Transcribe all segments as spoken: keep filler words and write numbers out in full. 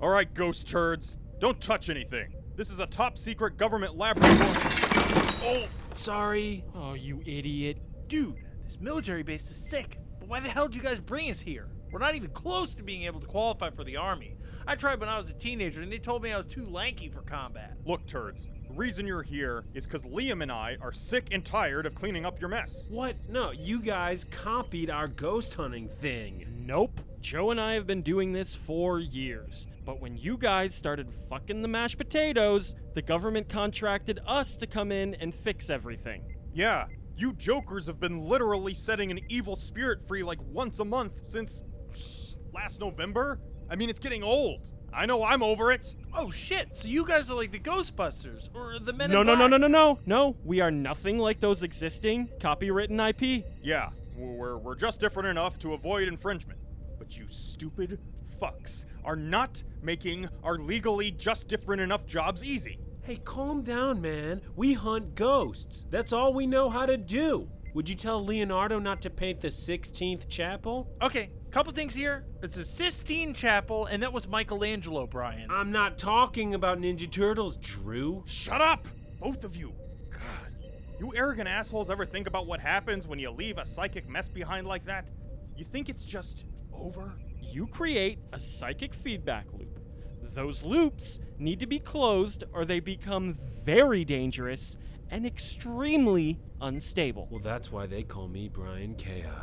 All right, ghost turds. Don't touch anything. This is a top-secret government laboratory. Oh, sorry. Oh, you idiot. Dude, this military base is sick. But why the hell did you guys bring us here? We're not even close to being able to qualify for the Army. I tried when I was a teenager, and they told me I was too lanky for combat. Look, turds. The reason you're here is because Liam and I are sick and tired of cleaning up your mess. What? No, you guys copied our ghost hunting thing. Nope. Joe and I have been doing this for years. But when you guys started fucking the mashed potatoes, the government contracted us to come in and fix everything. Yeah, you jokers have been literally setting an evil spirit free like once a month since last November? I mean, it's getting old. I know I'm over it. Oh shit, so you guys are like the Ghostbusters, or the Men in No, no, Black. no, no, no, no, no. We are nothing like those existing copywritten I P. Yeah, we're, we're just different enough to avoid infringement. But you stupid fucks are not making our legally just different enough jobs easy. Hey, calm down, man. We hunt ghosts. That's all we know how to do. Would you tell Leonardo not to paint the sixteenth chapel? Okay, couple things here. It's a Sistine Chapel, and that was Michelangelo, Brian. I'm not talking about Ninja Turtles, Drew. Shut up! Both of you. God. You arrogant assholes ever think about what happens when you leave a psychic mess behind like that? You think it's just over? You create a psychic feedback loop. Those loops need to be closed or they become very dangerous and extremely unstable. Well, that's why they call me Brian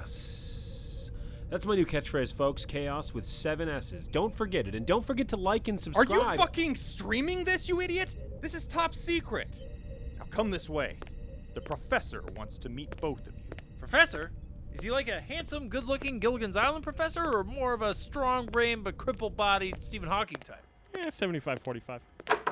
Chaos. That's my new catchphrase, folks. Chaos with seven S's. Don't forget it, and don't forget to like and Are subscribe. you fucking streaming this, you idiot? This is top secret. Now come this way. The professor wants to meet both of you. Professor? Is he like a handsome, good-looking Gilligan's Island professor, or more of a strong-brained but crippled-bodied Stephen Hawking type? Yeah, seventy-five forty-five.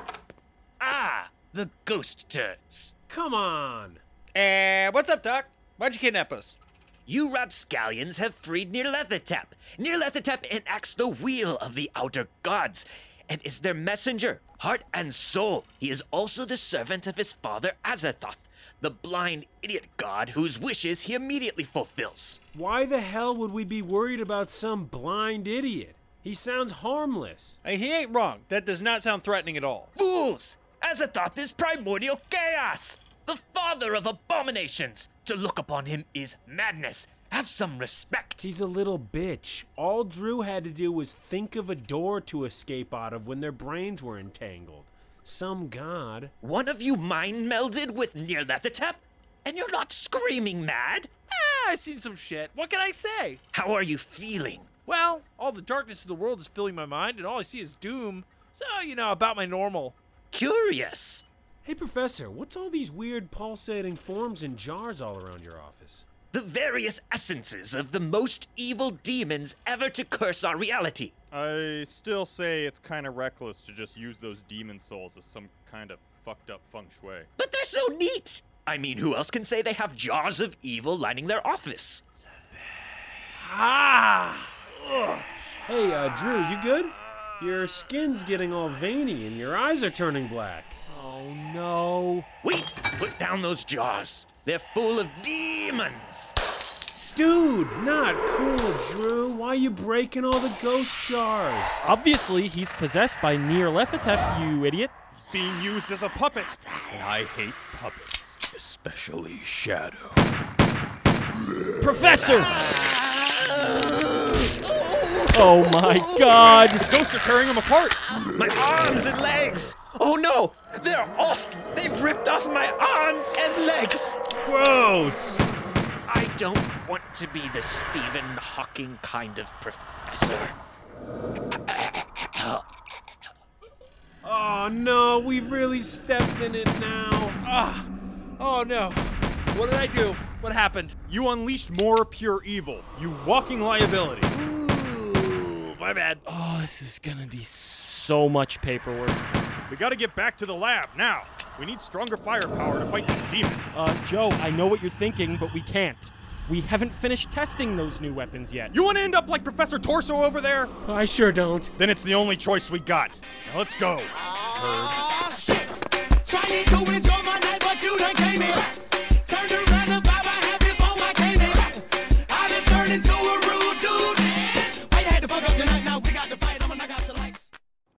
Ah, the ghost turds. Come on. Uh, what's up, Doc? Why'd you kidnap us? You rapscallions have freed Nyarlathotep. Nyarlathotep enacts the wheel of the outer gods and is their messenger, heart and soul. He is also the servant of his father Azathoth, the blind idiot god whose wishes he immediately fulfills. Why the hell would we be worried about some blind idiot? He sounds harmless. Hey, he ain't wrong. That does not sound threatening at all. Fools! Azathoth is primordial chaos, the father of abominations. To look upon him is madness. Have some respect. He's a little bitch. All Drew had to do was think of a door to escape out of when their brains were entangled. Some god. One of you mind melded with Nyarlathotep, and you're not screaming mad? Ah, I've seen some shit. What can I say? How are you feeling? Well, all the darkness of the world is filling my mind, and all I see is doom. So, you know, about my normal. Curious. Hey, Professor, what's all these weird pulsating forms and jars all around your office? The various essences of the most evil demons ever to curse our reality. I still say it's kind of reckless to just use those demon souls as some kind of fucked up feng shui. But they're so neat. I mean, who else can say they have jars of evil lining their office? Ah! Ugh. Hey, uh, Drew, you good? Your skin's getting all veiny and your eyes are turning black. Oh no. Wait, put down those jars. They're full of demons. Dude, not cool, Drew. Why you breaking all the ghost jars? Obviously, he's possessed by Nyarlathotep, you idiot. He's being used as a puppet. And I hate puppets. Especially Shadow. Professor! Oh my god! The ghosts are tearing him apart! My arms and legs! Oh no! They're off! They've ripped off my arms and legs! Gross! I don't want to be the Stephen Hawking kind of professor. Oh no, we've really stepped in it now. Ah! Oh no. What did I do? What happened? You unleashed more pure evil. You walking liability. Ooh, my bad. Oh, this is gonna be so much paperwork. We gotta get back to the lab, now. We need stronger firepower to fight these demons. Uh, Joe, I know what you're thinking, but we can't. We haven't finished testing those new weapons yet. You wanna end up like Professor Torso over there? I sure don't. Then it's the only choice we got. Now let's go, turds. Trying to enjoy my night, but you done came in.